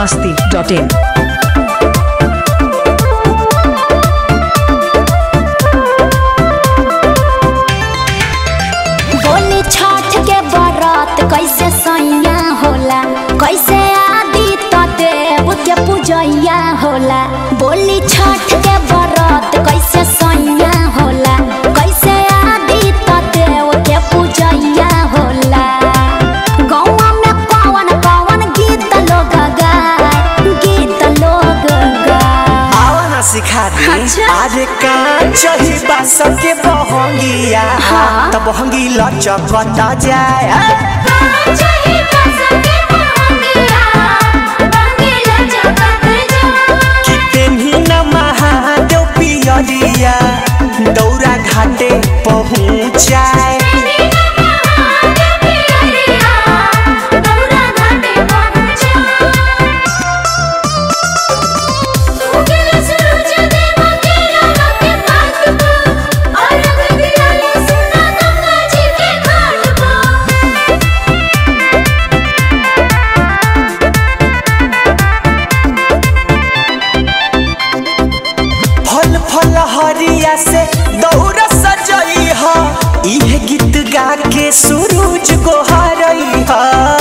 biharmasti.in बोली छठ के बरत कैसे सैया होला, कैसे आदि तो देव के पूजैया होला। बोली छठ के बरत कैसे सैया होला, कैसे आदि तो देव के पूजैया होला। गौवा में कौन कौन गीत लोग गाए, गीत लोग गाए। आवा ना सिखा दी। अच्छा। आज कान चही बास के बहंगिया हाँ। तब बहंगी लचकता जाए। कि तेन्ही न महादेव पियरिया दौरा घाटे पहुँचाए। फल फल हरिया से दौरा सजई ह, इहे गीत गा के सूरज गोहरई ह।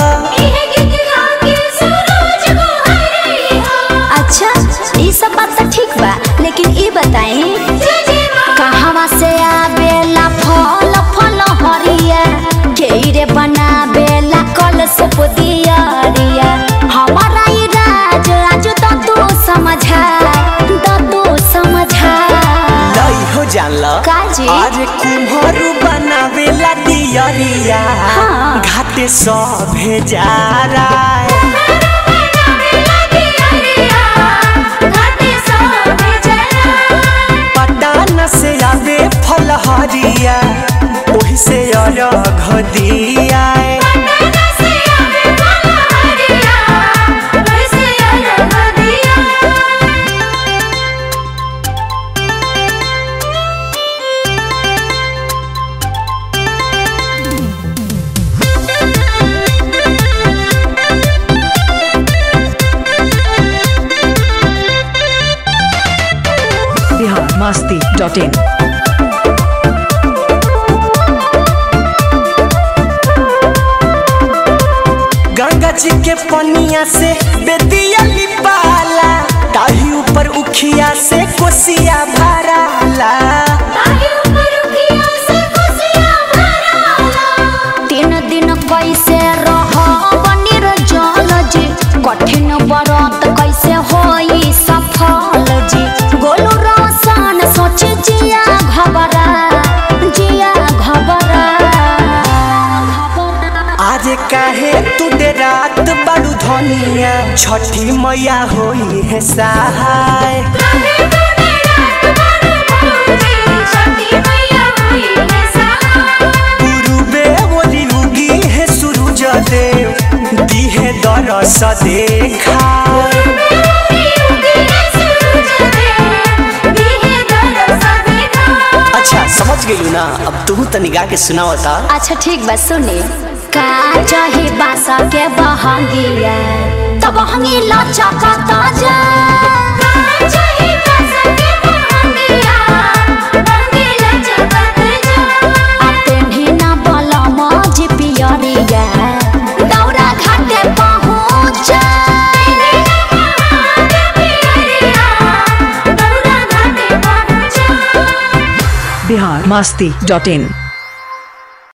अच्छा ये सब बात तो ठीक बा, लेकिन ये बताई कहवा से आवेला फल फल हरिया, केरे बनावेला कलश पुदियरिया। हमारा ई राज आज तो तू समझा, तो तू समझा। लई हो जानला काजी? आज कुम्हरू बनावेला दियरिया हाँ। घाटे सभे जा रहा है। पटान से आवे फल हरिया ओही से अर्घ दिया। biharmasti.in गंगा जी के पनिया से बेदिया लिपाला, ताही ऊपर उखिया से कोसिया भराला। तीन दिन कैसे रह बनिर जल जी, कठिन व्रत कैसे होई सफल जी। गोलू रोशन सोच जिया घबरा, जिया घबरा। आज काहे तू दे रात बड़ू धनिया, छठी मैया होई है सहाय। गुरुबे बोली उगी है सूरज देव, दी है दरस देखा। अच्छा समझ गई ना, अब तू तनी गा के सुनावता। अच्छा ठीक बा सुने। का चाहे बासा के बहंगिया तब बहंगी लचकता जा। तेन्ही ना बलम जी पियरिया दौरा घाटे पहुँचा। biharmasti.in